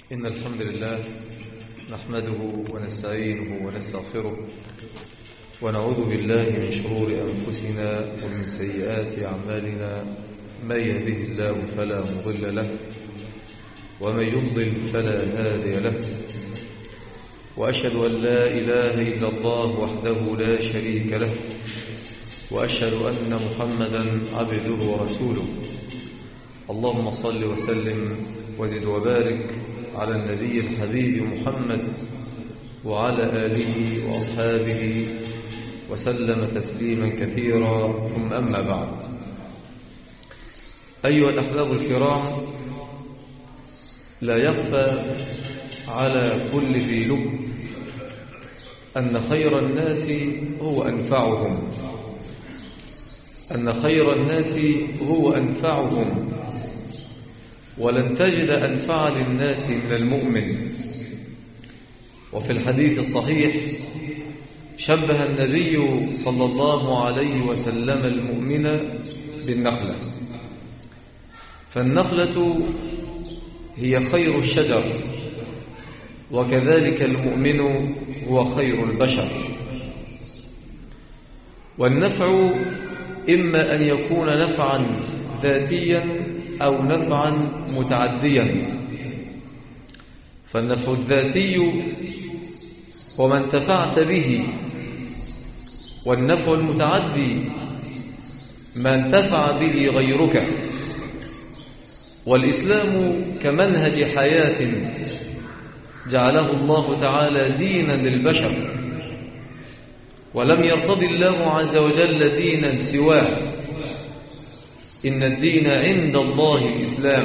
إن الحمد لله نحمده ونستعينه ونستغفره ونعوذ بالله من شرور أنفسنا ومن سيئات أعمالنا. من يهده الله فلا مضل له ومن يضلل فلا هادي له، وأشهد أن لا إله إلا الله وحده لا شريك له، وأشهد أن محمدا عبده ورسوله. اللهم صل وسلم وزد وبارك على النبي الحبيب محمد وعلى آله وأصحابه وسلم تسليما كثيرا، ثم أما بعد. أيها الأحباب الكرام، لا يخفى على كل ذي لب أن خير الناس هو أنفعهم، أن خير الناس هو أنفعهم، ولن تجد أنفع للناس من المؤمن. وفي الحديث الصحيح شبه النبي صلى الله عليه وسلم المؤمن بالنخلة، فالنخلة هي خير الشجر، وكذلك المؤمن هو خير البشر. والنفع إما أن يكون نفعا ذاتيا أو نفعا متعديا. فالنفع الذاتي هو ما انتفعت به، والنفع المتعدي ما انتفع به غيرك. والإسلام كمنهج حياة جعله الله تعالى دينا للبشر، ولم يرتضي الله عز وجل دينا سواه. إن الدين عند الله الإسلام،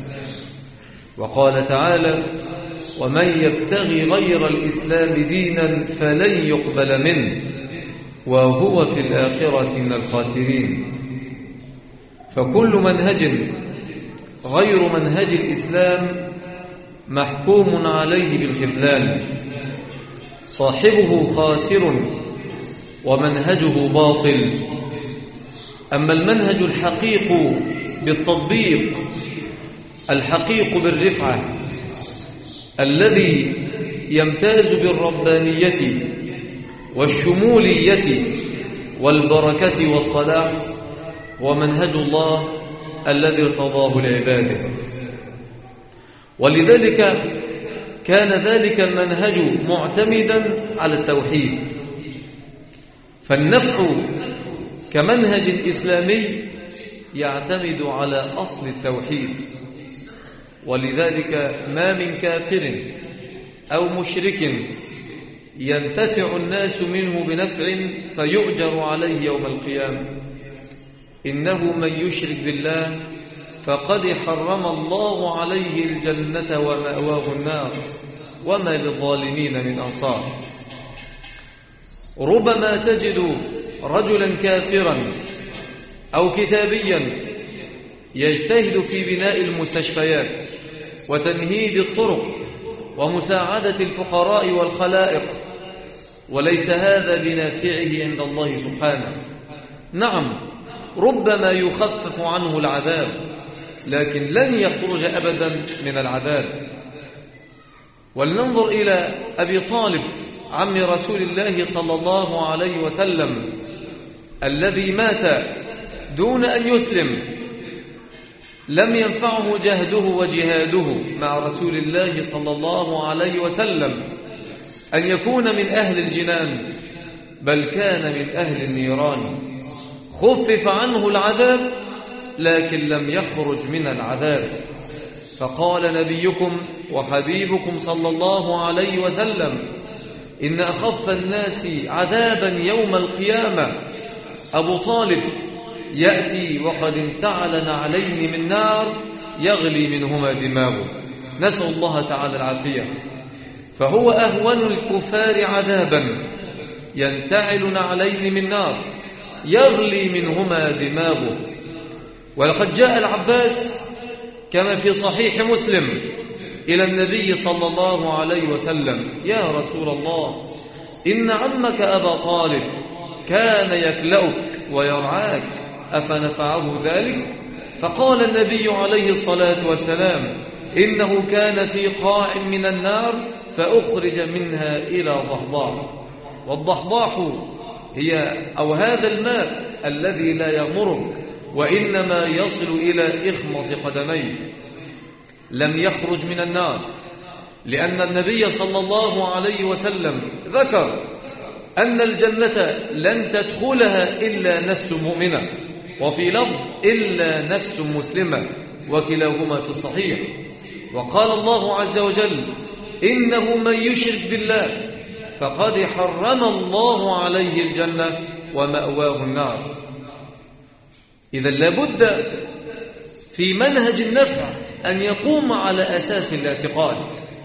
وقال تعالى: ومن يبتغي غير الإسلام دينا فلن يقبل منه وهو في الآخرة من الخاسرين. فكل منهج غير منهج الإسلام محكوم عليه بالخذلان، صاحبه خاسر ومنهجه باطل. أما المنهج الحقيق بالتطبيق، الحقيق بالرفعة، الذي يمتاز بالربانية والشمولية والبركة والصلاح، ومنهج الله الذي ارتضاه لعباده. ولذلك كان ذلك المنهج معتمدا على التوحيد. فالنفع كمنهج إسلامي يعتمد على أصل التوحيد. ولذلك ما من كافر أو مشرك ينتفع الناس منه بنفع فيؤجر عليه يوم القيامة. إنه من يشرك بالله فقد حرم الله عليه الجنة ومأواه النار وما للظالمين من أنصار. ربما تجد رجلا كافرا أو كتابيا يجتهد في بناء المستشفيات وتنهيد الطرق ومساعدة الفقراء والخلائق، وليس هذا بنافعه عند الله سبحانه. نعم، ربما يخفف عنه العذاب، لكن لن يخرج أبدا من العذاب. ولننظر إلى أبي طالب عم رسول الله صلى الله عليه وسلم الذي مات دون أن يسلم. لم ينفعه جهده وجهاده مع رسول الله صلى الله عليه وسلم أن يكون من أهل الجنان، بل كان من أهل النيران. خفف عنه العذاب لكن لم يخرج من العذاب. فقال نبيكم وحبيبكم صلى الله عليه وسلم: إن أخف الناس عذابا يوم القيامة أبو طالب، يأتي وقد انتعل نعلين من نار يغلي منهما دماغه. نسأل الله تعالى العافية. فهو أهون الكفار عذابا، ينتعل نعلين من نار يغلي منهما دماغه. ولقد جاء العباس كما في صحيح مسلم إلى النبي صلى الله عليه وسلم: يا رسول الله، إن عمك أبا طالب كان يكلأك ويرعاك، أفنفعه ذلك؟ فقال النبي عليه الصلاة والسلام: إنه كان في قاع من النار فأخرج منها إلى ضحضاح. والضحضاح هذا الماء الذي لا يغمرك وإنما يصل إلى إخمص قدميه، لم يخرج من النار، لأن النبي صلى الله عليه وسلم ذكر أن الجنة لن تدخلها إلا نفس مؤمنة، وفي لفظ إلا نفس مسلمة، وكلاهما في الصحيح. وقال الله عز وجل: إنه من يشرك بالله فقد حرم الله عليه الجنة ومأواه النار. إذا لابد في منهج النفع أن يقوم على أساس الاعتقاد،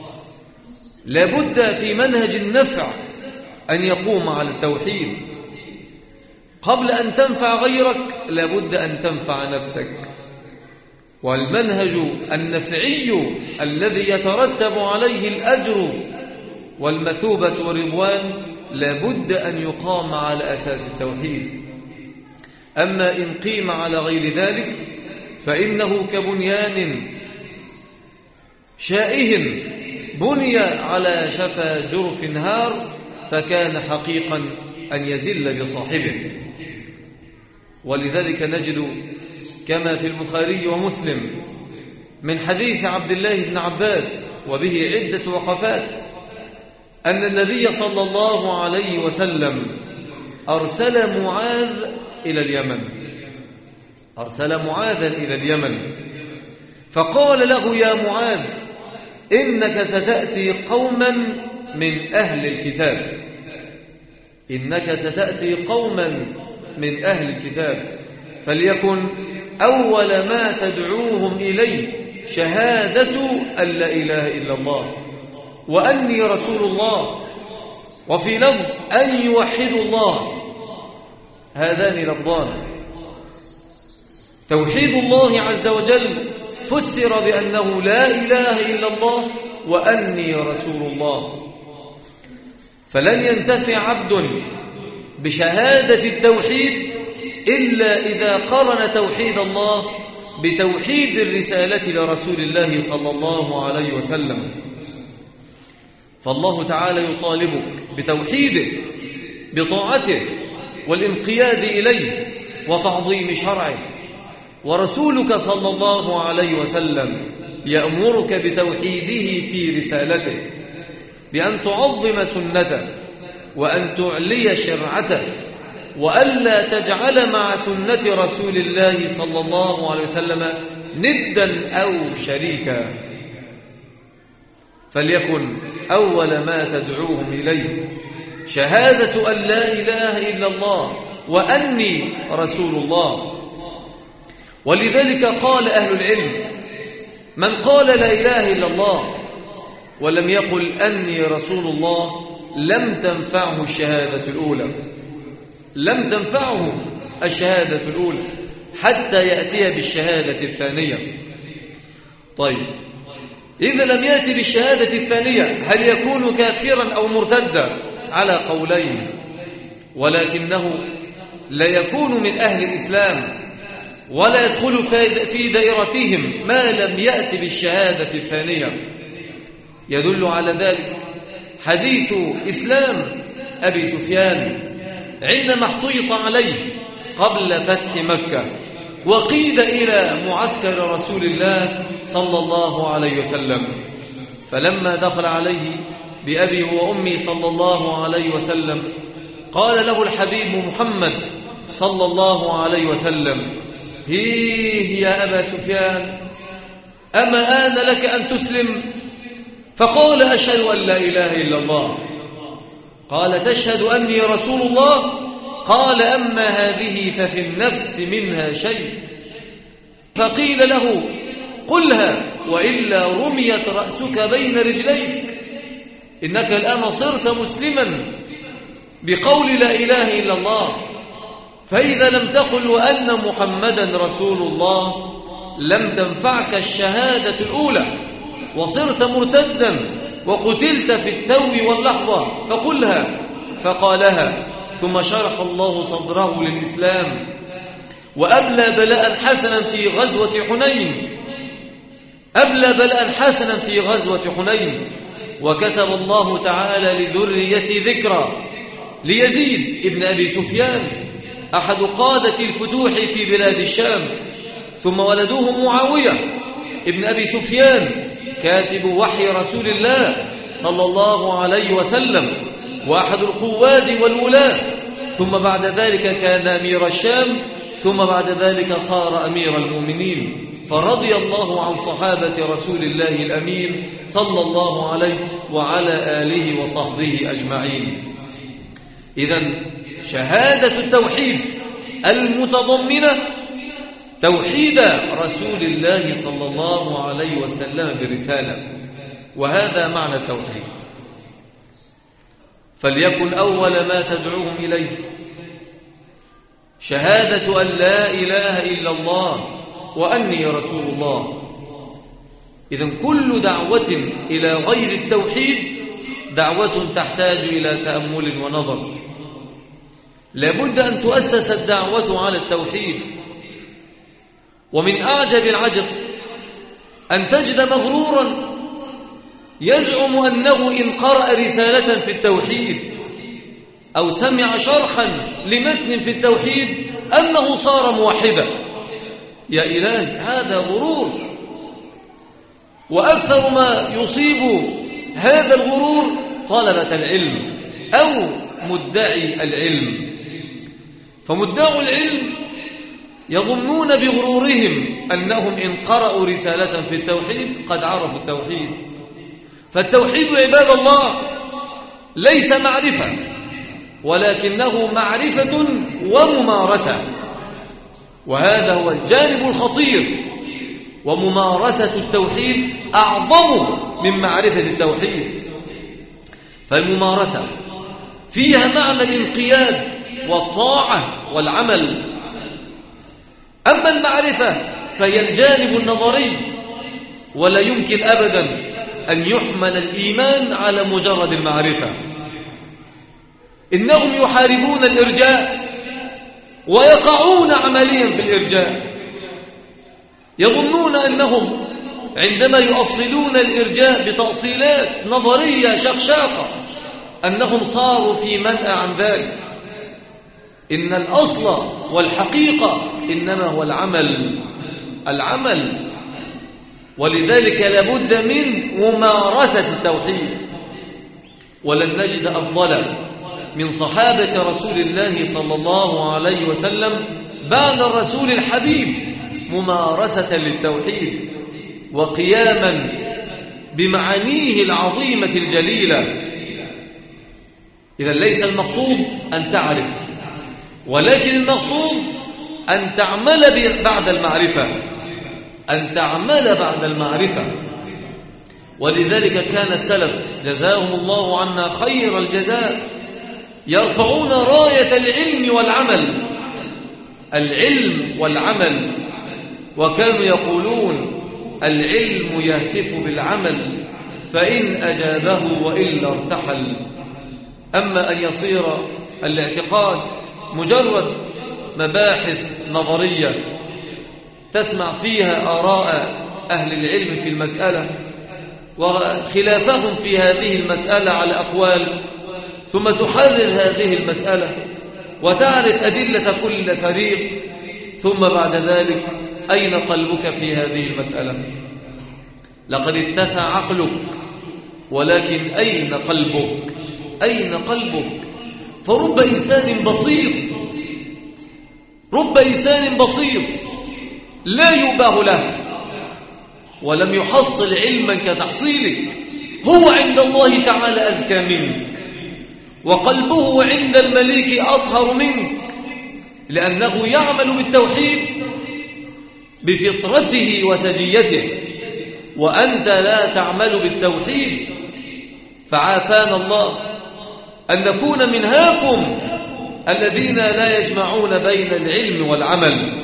لابد في منهج النفع أن يقوم على التوحيد. قبل أن تنفع غيرك لابد أن تنفع نفسك. والمنهج النفعي الذي يترتب عليه الأجر والمثوبة والرضوان لابد أن يقام على أساس التوحيد. أما إن قيم على غير ذلك فإنه كبنيان شائه بني على شفا جرف نهار فكان حقيقا أن يزل بصاحبه. ولذلك نجد كما في البخاري ومسلم من حديث عبد الله بن عباس وبه عدة وقفات أن النبي صلى الله عليه وسلم أرسل معاذ إلى اليمن، أرسل معاذا إلى اليمن فقال له: يا معاذ إنك ستأتي قوما من أهل الكتاب، إنك ستأتي قوما من أهل الكتاب، فليكن أول ما تدعوهم إليه شهادة أن لا إله إلا الله وأني رسول الله، وفي لفظ أن يوحدوا الله. هذان لفظان. توحيد الله عز وجل فسر بأنه لا إله إلا الله وأني رسول الله. فلن ينتفع عبد بشهادة التوحيد إلا إذا قرن توحيد الله بتوحيد الرسالة لرسول الله صلى الله عليه وسلم. فالله تعالى يطالبك بتوحيده بطاعته والانقياد إليه وتعظيم شرعه، ورسولك صلى الله عليه وسلم يأمرك بتوحيده في رسالته، بأن تعظم سنته وأن تعلي شرعته، وألا تجعل مع سنة رسول الله صلى الله عليه وسلم ندا أو شريكا. فليكن أول ما تدعوهم إليه شهادة أن لا إله إلا الله وأني رسول الله. ولذلك قال أهل العلم: من قال لا إله إلا الله ولم يقل أني رسول الله لم تنفعه الشهادة الأولى، لم تنفعه الشهادة الأولى حتى يأتي بالشهادة الثانية. طيب، إذا لم يأتي بالشهادة الثانية هل يكون كافرا أو مرتدا؟ على قولين، ولكنه لا يكون من أهل الإسلام ولا يدخل في دائرتهم ما لم يأتي بالشهادة الثانية. يدل على ذلك حديث إسلام أبي سفيان عندما احتيط عليه قبل فتح مكة وقيد إلى معسكر رسول الله صلى الله عليه وسلم، فلما دخل عليه بأبي وأمي صلى الله عليه وسلم قال له الحبيب محمد صلى الله عليه وسلم: هيه يا أبا سفيان، أما آن لك أن تسلم؟ فقال: أشهد أن لا إله إلا الله. قال: تشهد أني رسول الله؟ قال: أما هذه ففي النفس منها شيء. فقيل له: قلها وإلا رميت رأسك بين رجليك، إنك الآن صرت مسلما بقول لا إله إلا الله، فإذا لم تقل وأن محمدا رسول الله لم تنفعك الشهادة الأولى وصرت مرتدا وقتلت في التو واللحظة، فقلها. فقالها، ثم شرح الله صدره للإسلام وأبلى بلاء حسنا في غزوة حنين، أبلى بلاء حسنا في غزوة حنين، وكتب الله تعالى لذرية ذكرى ليزيد ابن أبي سفيان أحد قادة الفتوح في بلاد الشام، ثم ولدوه معاوية ابن أبي سفيان كاتب وحي رسول الله صلى الله عليه وسلم وأحد القواد والولاة، ثم بعد ذلك كان أمير الشام، ثم بعد ذلك صار أمير المؤمنين. فرضي الله عن صحابة رسول الله الأمين صلى الله عليه وعلى آله وصحبه أجمعين. إذن شهادة التوحيد المتضمنة توحيد رسول الله صلى الله عليه وسلم برسالة، وهذا معنى التوحيد. فليكن أول ما تدعوهم إليه شهادة أن لا إله إلا الله وأني رسول الله. إذن كل دعوة إلى غير التوحيد دعوة تحتاج إلى تأمل ونظر. لابد أن تؤسس الدعوة على التوحيد. ومن أعجب العجب أن تجد مغرورا يزعم أنه إن قرأ رسالة في التوحيد أو سمع شرحا لمتن في التوحيد أنه صار موحدا. يا إلهي، هذا غرور، وأكثر ما يصيب هذا الغرور طلبة العلم أو مدعي العلم. فمدعوا العلم يظنون بغرورهم أنهم إن قرأوا رسالة في التوحيد قد عرفوا التوحيد. فالتوحيد عباد الله ليس معرفة، ولكنه معرفة وممارسة، وهذا هو الجانب الخطير. وممارسة التوحيد أعظم من معرفة التوحيد. فالممارسة فيها معنى الانقياد والطاعة والعمل. أما المعرفة فهي الجانب النظري، ولا يمكن أبدا أن يحمل الإيمان على مجرد المعرفة. إنهم يحاربون الإرجاء ويقعون عمليا في الإرجاء. يظنون أنهم عندما يؤصلون الإرجاء بتأصيلات نظرية شقشاقة أنهم صاروا في منأى عن ذلك. إن الأصل والحقيقة إنما هو العمل. ولذلك لابد من ممارسة التوحيد. ولن نجد أفضل من صحابة رسول الله صلى الله عليه وسلم بعد الرسول الحبيب ممارسة للتوحيد وقياما بمعانيه العظيمة الجليلة. إذا ليس المقصود أن تعرف، ولكن المقصود أن تعمل بعد المعرفة. ولذلك كان السلف جزاهم الله عنا خير الجزاء يرفعون راية العلم والعمل، وكانوا يقولون العلم يهتف بالعمل فإن أجابه وإلا ارتحل. أما أن يصير الاعتقاد مجرد مباحث نظرية تسمع فيها آراء أهل العلم في المسألة وخلافهم في هذه المسألة على أقوال، ثم تحرر هذه المسألة وتعرف أدلة كل فريق، ثم بعد ذلك أين قلبك في هذه المسألة؟ لقد اتسع عقلك، ولكن أين قلبك؟ فرب إنسان بسيط لا يباه له ولم يحصل علما كتحصيلك، هو عند الله تعالى أذكى منك، وقلبه عند المليك أطهر منك، لأنه يعمل بالتوحيد بفطرته وسجيته، وأنت لا تعمل بالتوحيد. فعافانا الله أن نكون من هاكم الذين لا يجمعون بين العلم والعمل.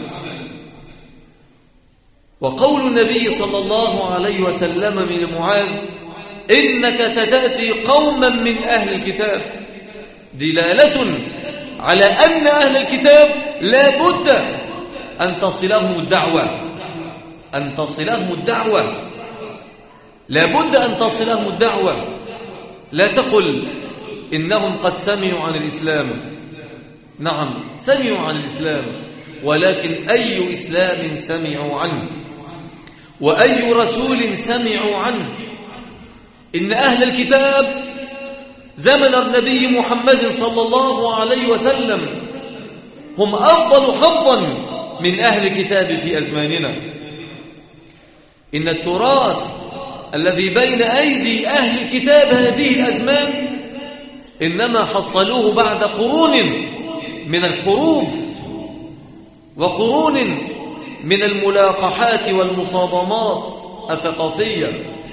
وقول النبي صلى الله عليه وسلم من معاذ إنك ستأتي قوما من أهل الكتاب دلالة على أن أهل الكتاب لا بد أن تصلهم الدعوة لابد أن تصلهم الدعوة. لا تقل إنهم قد سمعوا عن الإسلام. نعم سمعوا عن الإسلام، ولكن أي إسلام سمعوا عنه، وأي رسول سمعوا عنه؟ إن أهل الكتاب زمن النبي محمد صلى الله عليه وسلم هم أفضل حظا من أهل الكتاب في أزماننا. إن التراث الذي بين أيدي أهل الكتاب هذه الأزمان إنما حصلوه بعد قرون من الحروب وقرون من الملاقحات والمصادمات الثقافية.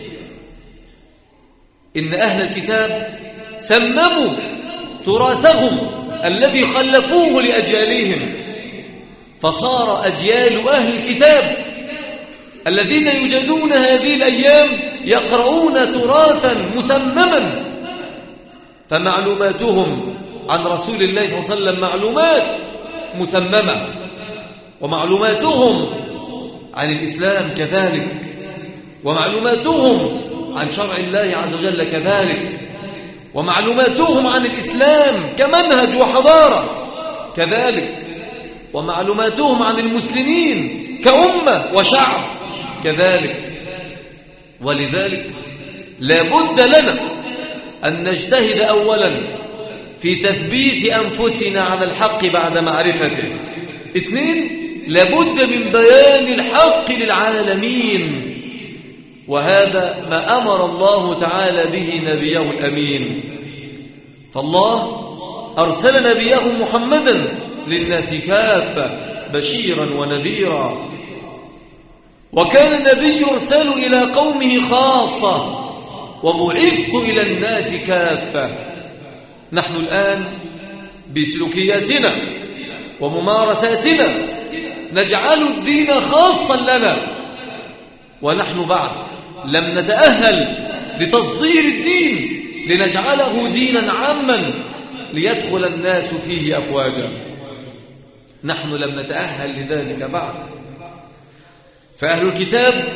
إن أهل الكتاب سمموا تراثهم الذي خلفوه لأجيالهم، فصار أجيال أهل الكتاب الذين يوجدون هذه الأيام يقرؤون تراثا مسمما، فمعلوماتهم عن رسول الله صلى الله عليه وسلم معلومات مسممة، ومعلوماتهم عن الإسلام كذلك، ومعلوماتهم عن شرع الله عز وجل كذلك، ومعلوماتهم عن الإسلام كمنهج وحضارة كذلك، ومعلوماتهم عن المسلمين كأمة وشعب كذلك. ولذلك لا بد لنا أن نجتهد أولا في تثبيت أنفسنا على الحق بعد معرفته. 2 لا بد من بيان الحق للعالمين، وهذا ما أمر الله تعالى به نبيه الأمين. فالله أرسل نبيه محمدا للناس كافة بشيرا ونذيرا، وكان النبي يرسل إلى قومه خاصة، وبعثت إلى الناس كافة. نحن الآن بسلوكياتنا وممارساتنا نجعل الدين خاصا لنا، ونحن بعد لم نتأهل لتصدير الدين لنجعله دينا عاما ليدخل الناس فيه أفواجا. نحن لم نتأهل لذلك بعد. فأهل الكتاب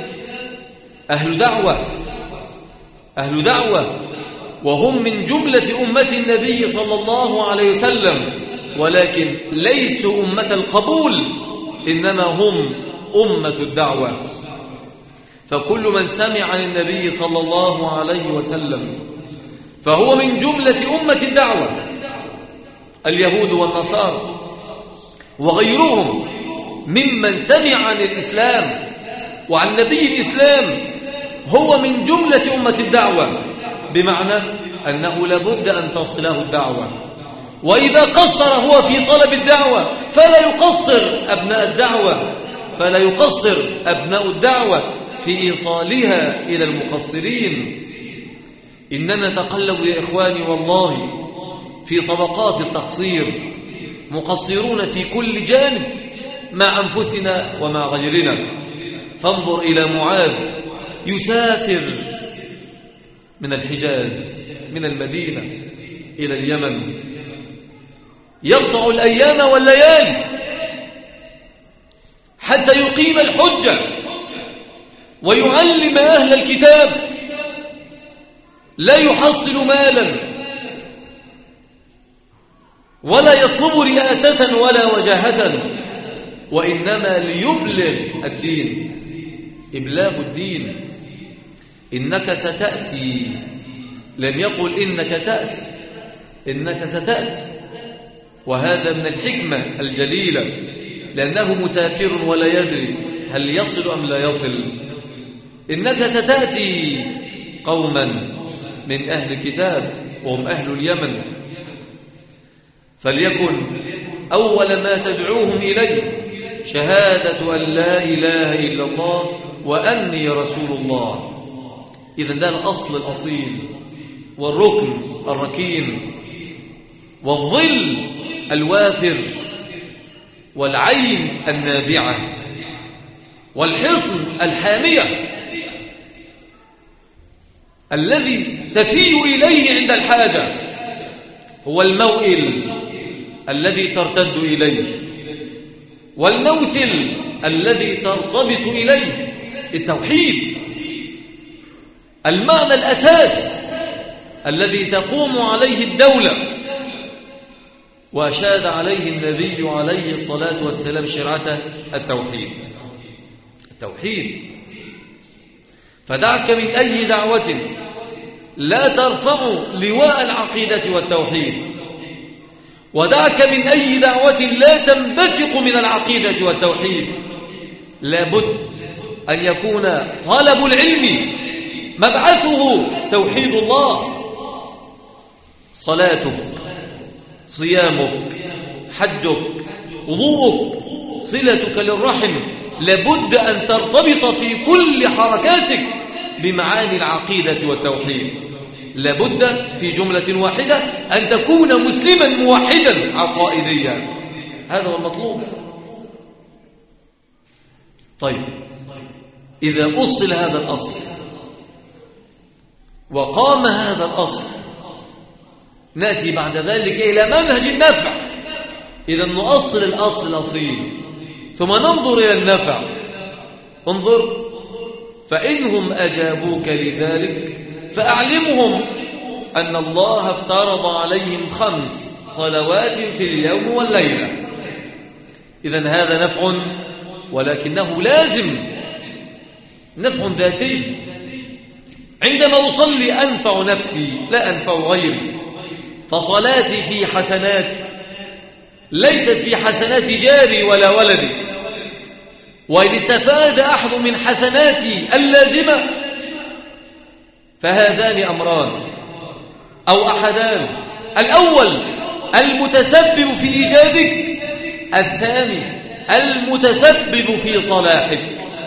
أهل دعوة، وهم من جملة أمة النبي صلى الله عليه وسلم، ولكن ليسوا أمة القبول، إنما هم أمة الدعوة. فكل من سمع عن النبي صلى الله عليه وسلم فهو من جملة أمة الدعوة. اليهود والنصارى وغيرهم ممن سمع عن الإسلام وعن نبي الإسلام هو من جملة أمة الدعوة، بمعنى أنه لابد أن تصله الدعوة. وإذا قصر هو في طلب الدعوة فلا يقصر أبناء الدعوة في إيصالها إلى المقصرين. إننا نتقلب يا إخواني والله في طبقات التقصير، مقصرون في كل جانب مع أنفسنا ومع غيرنا. فانظر إلى معاذ يسافر من الحجاز من المدينة إلى اليمن، يقطع الأيام والليالي حتى يقيم الحجة ويعلم أهل الكتاب، لا يحصل مالا ولا يطلب رئاسة ولا وجاهة، وإنما ليبلغ الدين، إبلاغ الدين. إنك ستأتي، لم يقل إنك تأتي، إنك ستأتي، وهذا من الحكمة الجليلة، لأنه مسافر ولا يدري هل يصل أم لا يصل. إنك ستأتي قوما من أهل الكتاب وهم أهل اليمن، فليكن أول ما تدعوهم إليه شهادة أن لا إله إلا الله وأني رسول الله. إذن ده الأصل الأصيل والركن الركين والظل الوافر والعين النابعة والحصن الحامية الذي تفيء إليه عند الحاجة، هو الموئل الذي ترتد إليه والموثل الذي ترتبط إليه، التوحيد. المعنى الأساس الذي تقوم عليه الدولة، وأشاد عليه النبي عليه الصلاة والسلام شرعته التوحيد. فدعك من أي دعوة لا ترفع لواء العقيدة والتوحيد، ودعك من أي دعوة لا تنبثق من العقيدة والتوحيد. لابد أن يكون طلب العلم مبعثه توحيد الله. صلاتك، صيامك، حجك، وضوءك، صلتك للرحم، لابد أن ترتبط في كل حركاتك بمعاني العقيدة والتوحيد. لابد في جملة واحدة أن تكون مسلما موحدا عقائديا. هذا هو المطلوب. طيب، إذا أصل هذا الأصل وقام هذا الأصل، نأتي بعد ذلك إلى منهج النفع. إذا نؤصل الأصل الأصيل ثم ننظر إلى النفع. انظر، فإنهم أجابوك لذلك فأعلمهم أن الله افترض عليهم 5 صلوات في اليوم والليلة. إذن هذا نفع، ولكنه لازم، نفع ذاتي. عندما أصلي أنفع نفسي لا أنفع غيري، فصلاتي في حسناتي ليست في حسنات جاري ولا ولدي. وإن استفاد أحد من حسناتي اللازمة فهذان أمران أو أحدان: الأول المتسبب في إيجادك، الثاني المتسبب في صلاحك.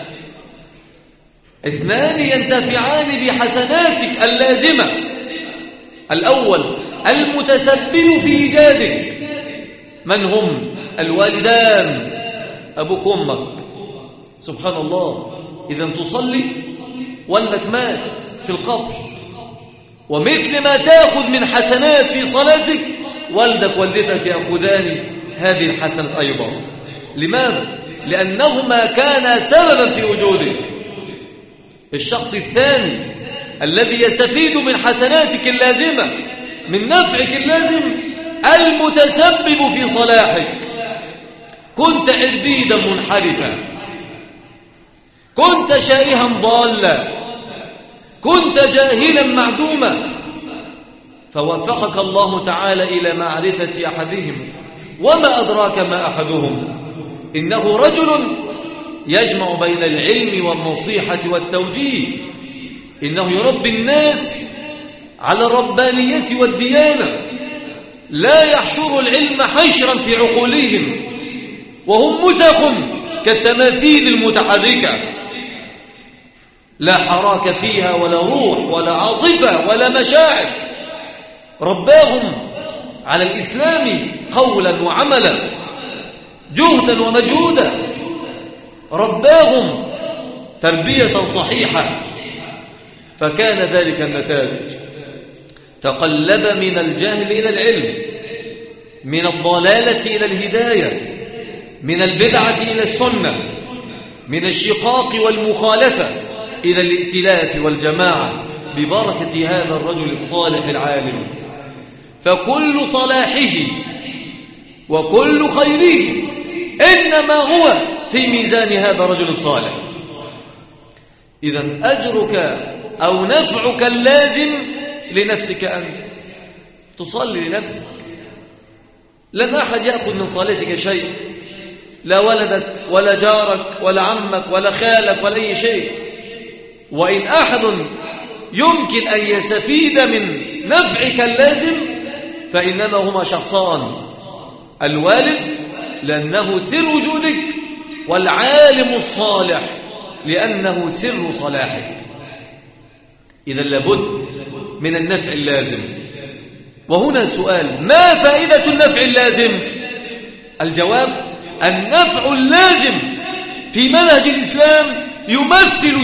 2 ينتفعان بحسناتك اللازمة. الأول المتسبب في إيجادك، من هم؟ الوالدان، أبوك وأمك. سبحان الله، إذا تصلي والدك مات في القبر، ومثل ما تأخذ من حسنات في صلاتك والدك والدتك يأخذان هذه الحسنات أيضا. لماذا؟ لأنهما كانا سببا في وجودك. الشخص الثاني الذي يستفيد من حسناتك اللازمة، من نفعك اللازم، المتسبب في صلاحك. كنت عبيدا منحرفا، كنت شائها ضالا، كنت جاهلا معدوما، فوفقك الله تعالى إلى معرفة أحدهم. وما أدراك ما أحدهم؟ إنه رجل يجمع بين العلم والنصيحة والتوجيه. إنه يربي الناس على الربانية والديانة، لا يحشر العلم حشرا في عقولهم وهم مسخ كالتماثيل المتحركة، لا حراك فيها ولا روح ولا عاطفة ولا مشاعر. رباهم على الإسلام قولا وعملا، جهدا ومجهودا. رباهم تربية صحيحة، فكان ذلك النتاج. تقلب من الجهل إلى العلم، من الضلالة إلى الهداية، من البدعة إلى السنة، من الشقاق والمخالفة إلى الائتلاف والجماعة، ببركة هذا الرجل الصالح العالم. فكل صلاحه وكل خيره إنما هو في ميزان هذا الرجل الصالح. إذن أجرك أو نفعك اللازم لنفسك أنت، تصلي لنفسك. لن أحد يأخذ من صلاتك شيء، لا ولدك ولا جارك ولا عمك ولا خالك ولا أي شيء. وإن أحد يمكن أن يستفيد من نفعك اللازم فإنما هما شخصان: الوالد لأنه سر وجودك، والعالم الصالح لأنه سر صلاحك. إذا لابد من النفع اللازم. وهنا سؤال: ما فائدة النفع اللازم؟ الجواب: النفع اللازم في منهج الإسلام يمثل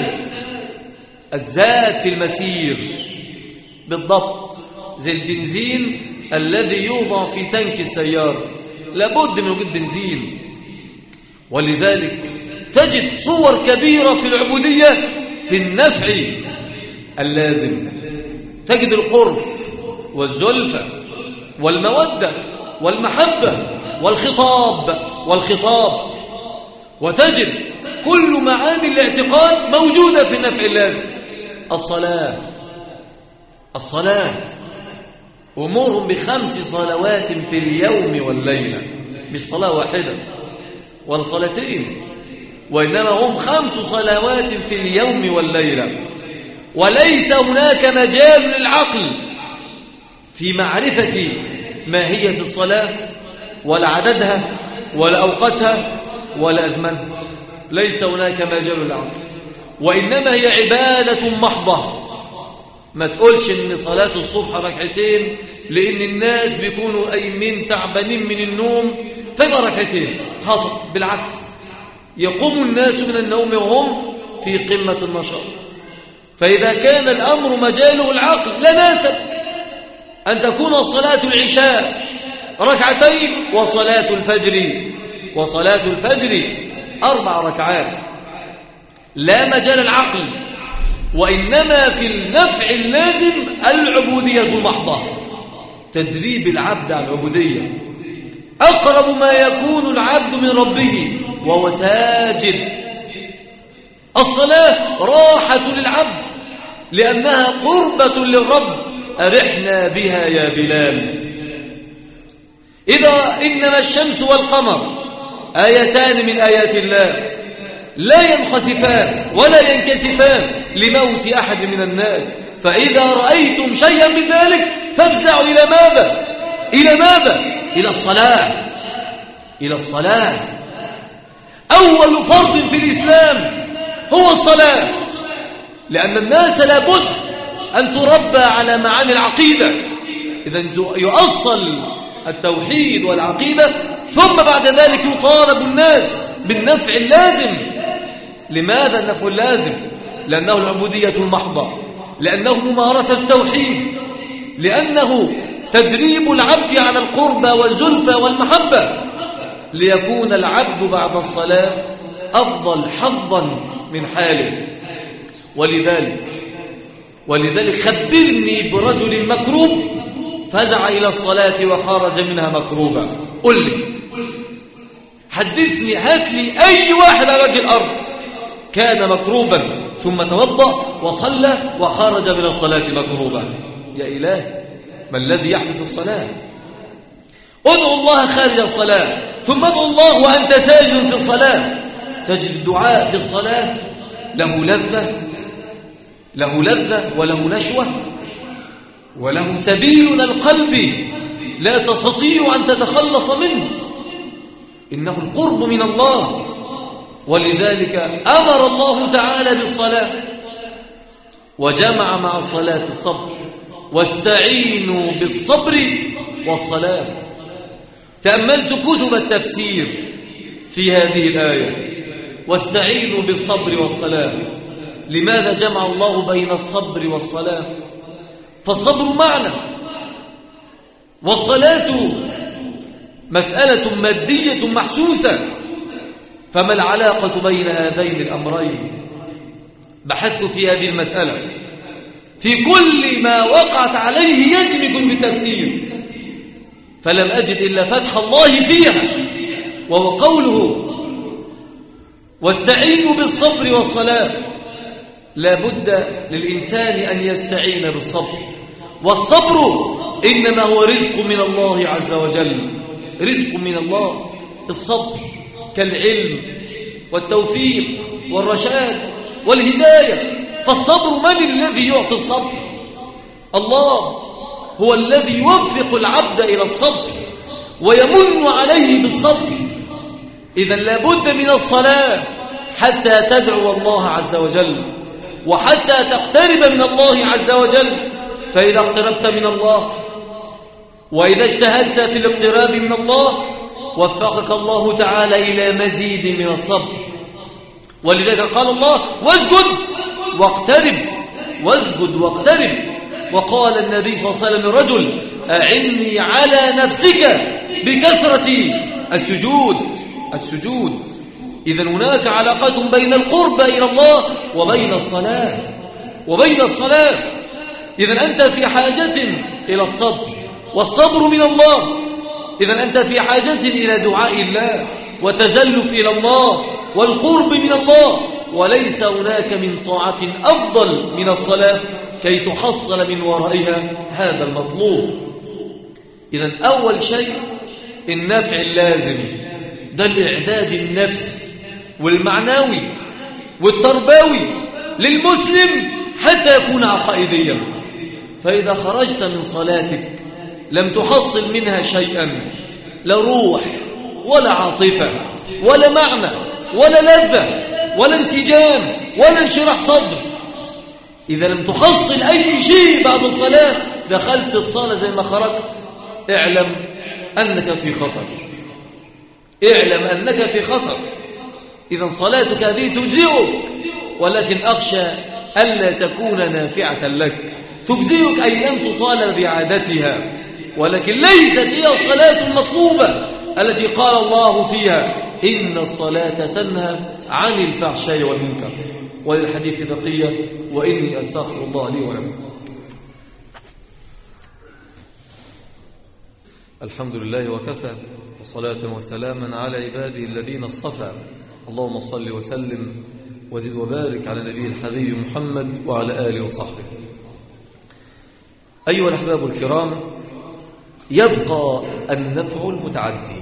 الزاد في المسير، بالضبط زي البنزين الذي يوضع في تنك السيارة، لابد من وجود بنزين. ولذلك تجد صور كبيرة في العبودية في النفع اللازم، تجد القرب والزلفة والمودة والمحبة والخطاب، وتجد كل معاني الاعتقاد موجودة في النفع اللازم. الصلاة أمور ب5 صلوات في اليوم والليلة، مش صلاة واحدة ولا صلاتين، وإنما هم 5 صلوات في اليوم والليلة. وليس هناك مجال للعقل في معرفة ماهية الصلاة ولا عددها ولا أوقاتها ولا أزمنها، ليس هناك مجال للعقل، وإنما هي عبادة محضة. ما تقولش إن صلاة الصبح ركعتين لأن الناس بيكونوا قايمين تعبانين من النوم فيبقى ركعتين، حصل بالعكس، يقوم الناس من النوم وهم في قمة النشاط. فإذا كان الأمر مجاله العقل لناسب أن تكون صلاة العشاء ركعتين وصلاة الفجر 4 ركعات، لا مجال العقل، وإنما في النفع اللازم العبودية المحضة، تدريب العبد على العبودية. أقرب ما يكون العبد من ربه وهو ساجد. الصلاة راحة للعبد لأنها قربة للرب، أرحنا بها يا بلال. إنما الشمس والقمر آيتان من آيات الله لا ينخسفان ولا ينكسفان لموت أحد من الناس، فإذا رأيتم شيئا من ذلك فافزعوا إلى ماذا؟ إلى الصلاة. أول فرض في الإسلام هو الصلاة، لأن الناس لابد أن تربى على معاني العقيدة، إذا يؤصل التوحيد والعقيدة، ثم بعد ذلك يطالب الناس بالنفع اللازم. لماذا النفع اللازم؟ لأنه العبودية المحضة، لأنه ممارسة التوحيد، لأنه تدريب العبد على القربى والزلفى والمحبة، ليكون العبد بعد الصلاة أفضل حظا من حاله. ولذلك خبرني برجل مكروب فزع إلى الصلاة وخرج منها مكروبا. قل لي، حدثني، هات لي أي واحد على وجه الأرض كان مكروبا ثم توضأ وصلى وخرج من الصلاة مكروبا. يا إله، ما الذي يحدث الصلاة؟ ادعو الله خارج الصلاة، ثم ادعو الله وأنت ساجد في الصلاة. تجد الدعاء في الصلاة له لذة وله نشوة وله سبيل القلب لا تستطيع أن تتخلص منه، إنه القرب من الله. ولذلك أمر الله تعالى بالصلاة وجمع مع الصلاة الصبر، واستعينوا بالصبر والصلاة. تأملت كتب التفسير في هذه الآية، واستعينوا بالصبر والصلاة. لماذا جمع الله بين الصبر والصلاة؟ فالصبر معنى، والصلاة مسألة مادية محسوسة، فما العلاقة بين هذين الأمرين؟ بحثت في هذه المسألة في كل ما وقعت عليه يجب يكون بالتفسير، فلم أجد إلا فتح الله فيها، وهو قوله واستعينوا بالصبر والصلاة. لا بد للإنسان أن يستعين بالصبر، والصبر إنما هو رزق من الله عز وجل، رزق من الله. الصبر كالعلم والتوفيق والرشاد والهداية. فالصبر من الذي يعطي الصبر؟ الله هو الذي يوفق العبد إلى الصبر ويمن عليه بالصبر. إذا لابد من الصلاة حتى تدعو الله عز وجل، وحتى تقترب من الله عز وجل. فإذا اقتربت من الله وإذا اجتهدت في الاقتراب من الله وفقك الله تعالى إلى مزيد من الصبر. ولذلك قال الله واسجد واقترب. وقال النبي صلى الله عليه وسلم للرجل أعني على نفسك بكثرة السجود. إذن هناك علاقة بين القرب إلى الله وبين الصلاة. وبين الصلاة. إذن أنت في حاجة إلى الصبر، والصبر من الله. إذن أنت في حاجة إلى دعاء الله وتزلف إلى الله والقرب من الله، وليس هناك من طاعة أفضل من الصلاة كي تحصل من ورائها هذا المطلوب. إذن أول شيء النفع اللازم، ده الإعداد النفسي والمعنوي والتربوي للمسلم حتى يكون عقائديا. فإذا خرجت من صلاتك لم تحصل منها شيئا، لا روح ولا عاطفة ولا معنى ولا لذة ولا انسجام ولا انشراح صدر. إذا لم تحصل أي شيء بعد الصلاة دخلت الصلاة زي ما خرجت، اعلم أنك في خطر، اعلم أنك في خطر. إذا صلاتك هذه تجزئك، ولكن أخشى ألا تكون نافعة لك. تجزئك أي أن تطالب بعادتها، ولكن ليست هي الصلاة المطلوبة التي قال الله فيها إن الصلاة تنهى عن الفحشاء والمنكر. وللحديث بقية، وإني أستغفر الله لي ولكم. الحمد لله وكفى، وصلاة وسلاما على عباده الذين اصطفى. اللهم صل وسلم وزد وبارك على نبي الحبيب محمد وعلى آله وصحبه. أيها الأحباب الكرام، يبقى النفع المتعدي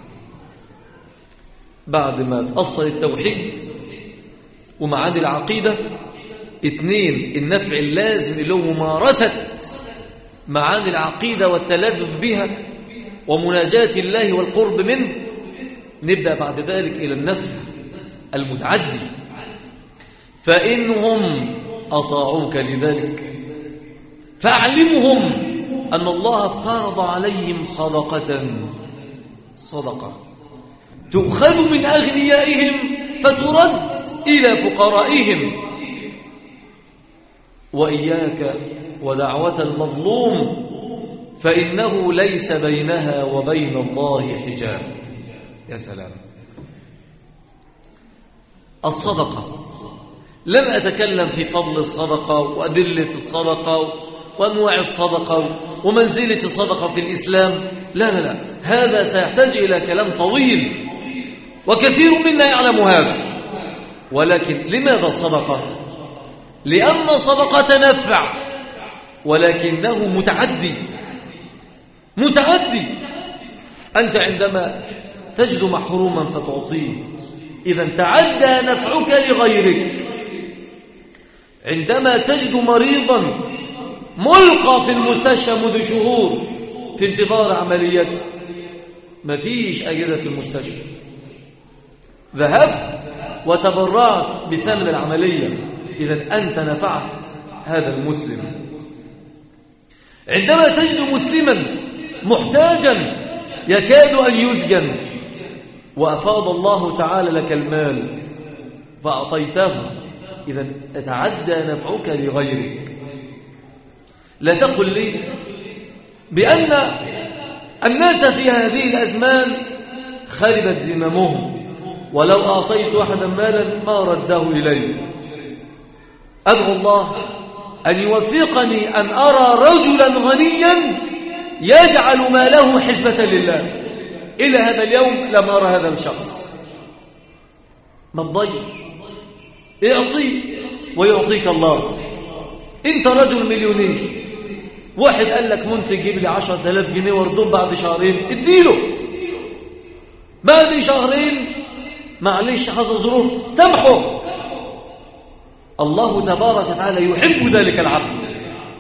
بعد ما تأصل التوحيد ومعاني العقيدة. 2 النفع اللازم اللي هو ممارسة معاني العقيدة والتلذذ بها ومناجاة الله والقرب منه. نبدأ بعد ذلك إلى النفع المتعدي. فإنهم أطاعوك لذلك فأعلمهم أن الله افترض عليهم صدقة تؤخذ من أغنيائهم فترد إلى فقرائهم. وإياك ودعوة المظلوم فإنه ليس بينها وبين الله حجاب. يا سلام. الصدقة، لم أتكلم في فضل الصدقة وأدلة الصدقة وأنواع الصدقة ومنزلة الصدقة في الإسلام، لا، هذا سيحتاج إلى كلام طويل وكثير منا يعلم هذا. ولكن لماذا الصدقة؟ لأن الصدقة نفع، ولكنه متعدي. أنت عندما تجد محروما فتعطيه، إذا تعدى نفعك لغيرك. عندما تجد مريضا ملقى في المستشفى منذ شهور في انتظار عمليته، ما فيش أجهزة في المستشفى، ذهبت وتبرعت بثمن العملية، إذا أنت نفعت هذا المسلم. عندما تجد مسلما محتاجا يكاد أن يسجن وأفاض الله تعالى لك المال فأعطيته، إذا أتعدى نفعك لغيرك. لا تقل لي بأن الناس في هذه الأزمان خربت ذممهم، ولو أعطيت أحدا مالا ما رده إلي. أدعو الله أن يوفقني أن أرى رجلا غنيا يجعل ماله حسبة لله. إلى هذا اليوم لم أرى هذا الشخص. ما تضيع، اعطي ويعطيك الله. انت رجل مليونير، واحد قال لك منتج جيب لي 10,000 جنيه واردهم بعد شهرين، اديله. بعد شهرين معلش حصل ظروف، سامحه. الله تبارك وتعالى يحب ذلك العبد.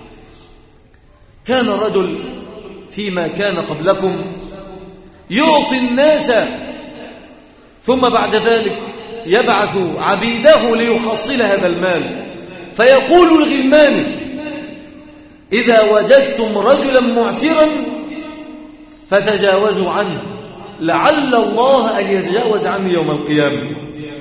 كان الرجل فيما كان قبلكم يعطي الناس، ثم بعد ذلك يبعث عبيده ليحصل هذا المال، فيقول الغلمان: إذا وجدتم رجلا معسرا فتجاوزوا عنه لعل الله أن يتجاوز عنه يوم القيامة.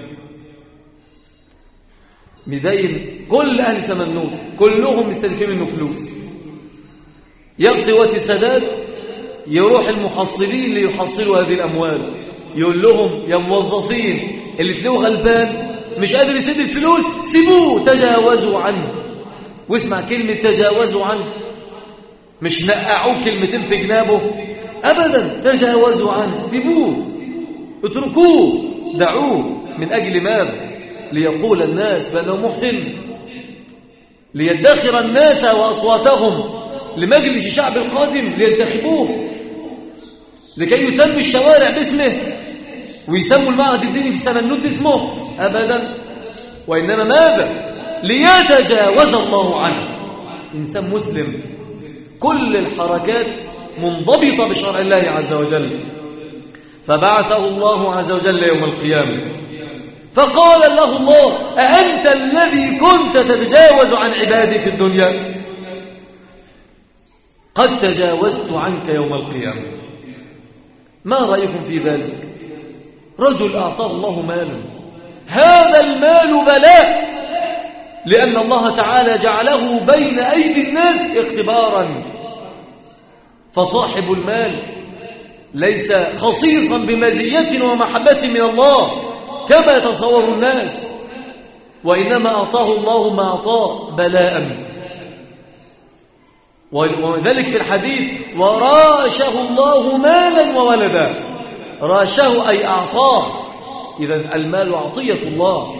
مدين كل أهل سمنوت كلهم مستلفين منه فلوس، يقضي وقت السداد يروح المحصلين ليحصلوا هذه الأموال، يقول لهم: يا موظفين اللي تلاقوه غلبان مش قادر يسد الفلوس سيبوه، تجاوزوا عنه واسمع كلمة تجاوزوا عنه، مش نقعوه كلمتين في جنابه أبدا، تجاوزوا عنه، سيبوه، اتركوه، دعوه. من أجل ماذا؟ ليقول الناس بأنه محسن، ليدخر الناس وأصواتهم لمجلس الشعب القادم لينتخبوه، لكي يسمي الشوارع باسمه ويسموا المعهد الديني في السمنود باسمه أبدا، وإنما ماذا؟ ليتجاوز الله عنه. إنسان مسلم كل الحركات منضبطة بشرع الله عز وجل. فبعثه الله عز وجل يوم القيامة فقال له الله: أأنت الذي كنت تتجاوز عن عبادي في الدنيا؟ قد تجاوزت عنك يوم القيامة. ما رأيكم في ذلك؟ رجل أعطاه الله مالا، هذا المال بلاء، لأن الله تعالى جعله بين أيدي الناس اختبارا. فصاحب المال ليس خصيصا بمزية ومحبة من الله كما يتصور الناس، وإنما أعطاه الله ما أعطاه بلاء. وذلك في الحديث: وراشه الله مالا وولدا. راشه أي أعطاه، إذن المال عطية الله.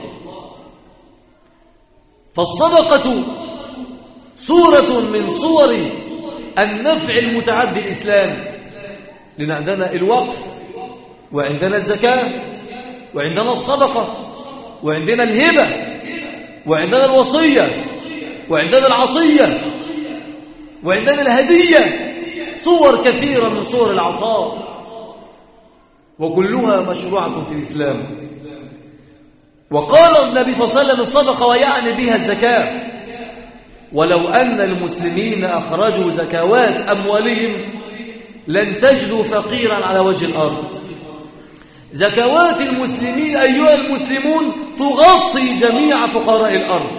فالصدقة صورة من صور النفع المتعدي الإسلام، لأن عندنا الوقف، وعندنا الزكاة، وعندنا الصدقة، وعندنا الهبة، وعندنا الوصية، وعندنا العطية، وعندنا الهدية. صور كثيرة من صور العطاء، وكلها مشروعة في الإسلام. وقال النبي صلى الله عليه وسلم: الصدقة ويعني بها الزكاة. ولو أن المسلمين أخرجوا زكوات أموالهم لن تجدوا فقيرا على وجه الأرض. زكوات المسلمين أيها المسلمون تغطي جميع فقراء الأرض،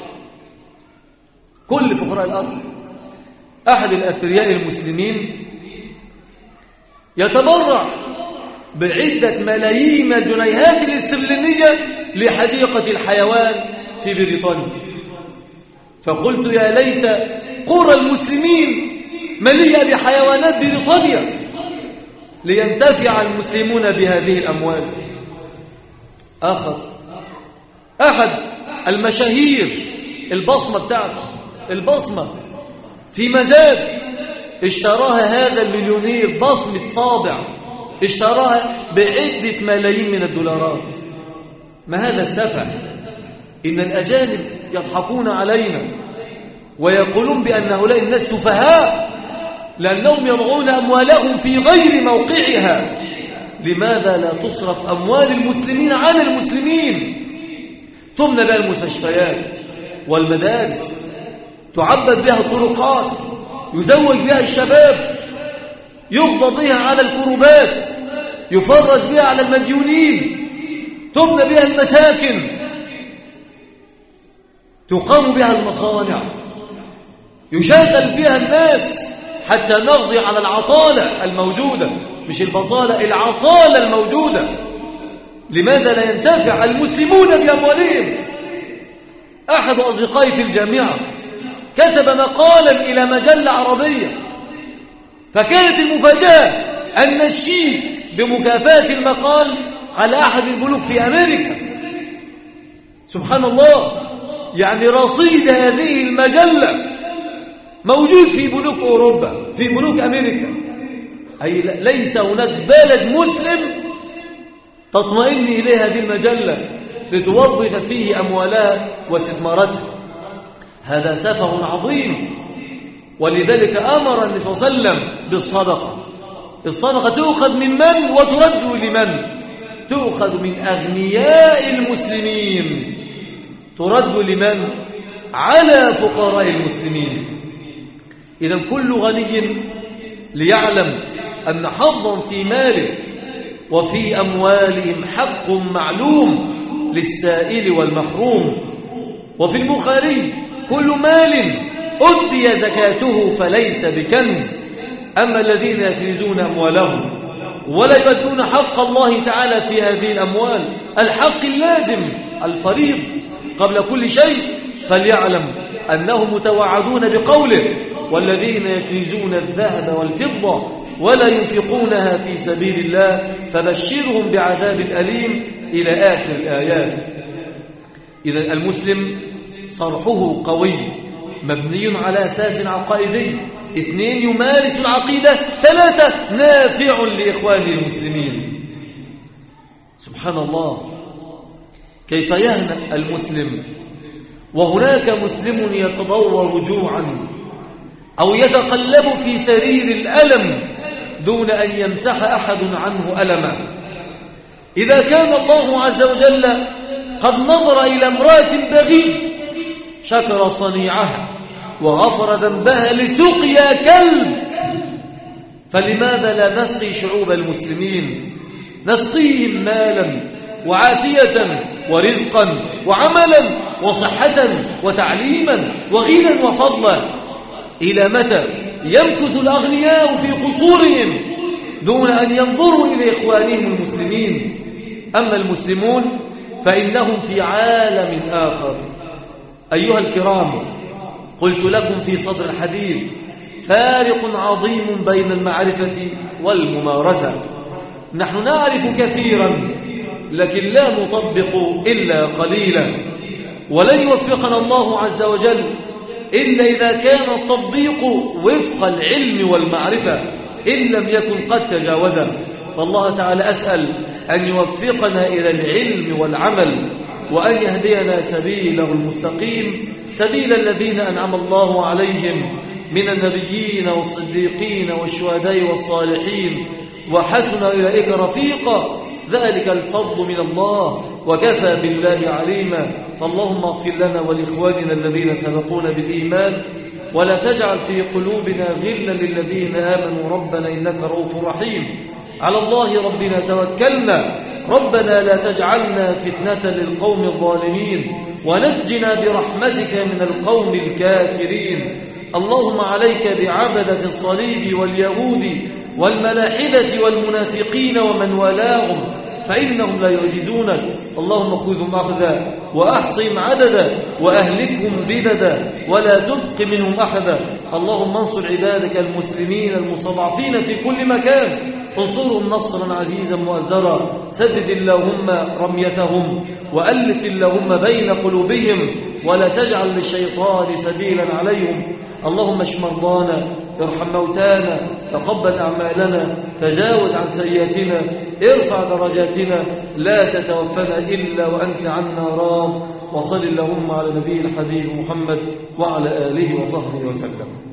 كل فقراء الأرض. أحد الأثرياء المسلمين يتبرع بعدة ملايين الجنيهات الاسترلينية لحديقة الحيوان في بريطانيا. فقلت: يا ليت قرى المسلمين مليئة بحيوانات بريطانيا لينتفع المسلمون بهذه الأموال. أحد المشاهير البصمة بتاعته، البصمة في مزاد، اشتراها هذا المليونير، بصمة صابع، اشتراها بعدة ملايين من الدولارات. ما هذا السفه؟ إن الأجانب يضحكون علينا ويقولون بأن هؤلاء الناس سفهاء لأنهم يضعون أموالهم في غير موقعها. لماذا لا تصرف أموال المسلمين على المسلمين؟ تبنى بها المستشفيات والمدارس، تعبد بها الطرقات، يزوج بها الشباب، يقضى بها على الكروبات، يفرج بها على المديونين، تبنى بها المساكن، تقام بها المصانع، يشغل بها الناس حتى نقضي على العطالة الموجودة، مش البطالة، العطالة الموجودة. لماذا لا ينتفع المسلمون بأموالهم؟ أحد أصدقائي في الجامعة كتب مقالا إلى مجلة عربية، فكانت المفاجأة أن الشيك بمكافأة المقال على أحد البنوك في أمريكا. سبحان الله، يعني رصيد هذه المجلة موجود في بنوك أوروبا، في بنوك أمريكا. أي ليس هناك بلد مسلم تطمئن إليه هذه المجلة لتوظف فيه أموالها واستثماراتها. هذا سفه عظيم. ولذلك أمر النبي صلى الله عليه وسلم بالصدقة. الصدقة تؤخذ من من وترد لمن؟ تؤخذ من أغنياء المسلمين، ترد لمن؟ على فقراء المسلمين. إذن كل غني ليعلم أن حظا في ماله وفي أموالهم حق معلوم للسائل والمحروم. وفي البخاري: كل مال أدي زكاته فليس بكنز، أما الذين يكنزون أموالهم ولا يؤدون حق الله تعالى في هذه الأموال، الحق اللازم الفريض قبل كل شيء، فليعلم أنهم متوعدون بقوله والذين يكنزون الذهب والفضة ولا ينفقونها في سبيل الله فبشرهم بعذاب أليم إلى آخر الآيات. إذا المسلم صرحه قوي مبني على أساس عقائدي، 2 يمارس العقيدة، 3 نافع لإخوانه المسلمين. سبحان الله، كيف يهنأ المسلم وهناك مسلم يتضور جوعا أو يتقلب في سرير الألم دون أن يمسح أحد عنه ألمه. إذا كان الله عز وجل قد نظر إلى امرأة بغي شكر صنيعها وغفر ذنبها لسقيا كلب، فلماذا لا نسقي شعوب المسلمين؟ نسقيهم مالا وعافية ورزقا وعملا وصحة وتعليما وغنى وفضلا. إلى متى يمكث الأغنياء في قصورهم دون أن ينظروا إلى إخوانهم المسلمين؟ أما المسلمون فإنهم في عالم آخر. أيها الكرام، قلت لكم في صدر الحديث فارق عظيم بين المعرفة والممارسة. نحن نعرف كثيرا لكن لا نطبق إلا قليلا، ولن يوفقنا الله عز وجل إلا إذا كان التطبيق وفق العلم والمعرفة إن لم يكن قد تجاوزه. فالله تعالى أسأل أن يوفقنا إلى العلم والعمل وأن يهدينا سبيله المستقيم، سبيل الذين أنعم الله عليهم من النبيين والصديقين والشهداء والصالحين وحسن أولئك رفيقا. ذلك الفضل من الله وكفى بالله عليما. فاللهم اغفر لنا ولإخواننا الذين سبقونا بالإيمان ولا تجعل في قلوبنا غلا للذين آمنوا ربنا إنك رؤوف رحيم. على الله ربنا توكلنا، ربنا لا تجعلنا فتنة للقوم الظالمين ونسجنا برحمتك من القوم الكافرين. اللهم عليك بعبدة الصليب واليهود والملاحدة والمنافقين ومن والاهم فإنهم لا يعجزونك. اللهم خذهم أخذا وأحصهم عددا وأهلكهم بددا ولا تبق منهم أحدا. اللهم انصر عبادك المسلمين المستضعفين في كل مكان، انصرهم نصرا عزيزا مؤزرا. سدد اللهم رميتهم وألف اللهم بين قلوبهم ولا تجعل للشيطان سبيلا عليهم. اللهم اشف مرضانا، ارحم موتانا، تقبل أعمالنا، تجاوز عن سيئاتنا، ارفع درجاتنا، لا تتوفنا إلا وأنت عنا راض. وصل اللهم على نبي الحبيب محمد وعلى آله وصحبه وسلم.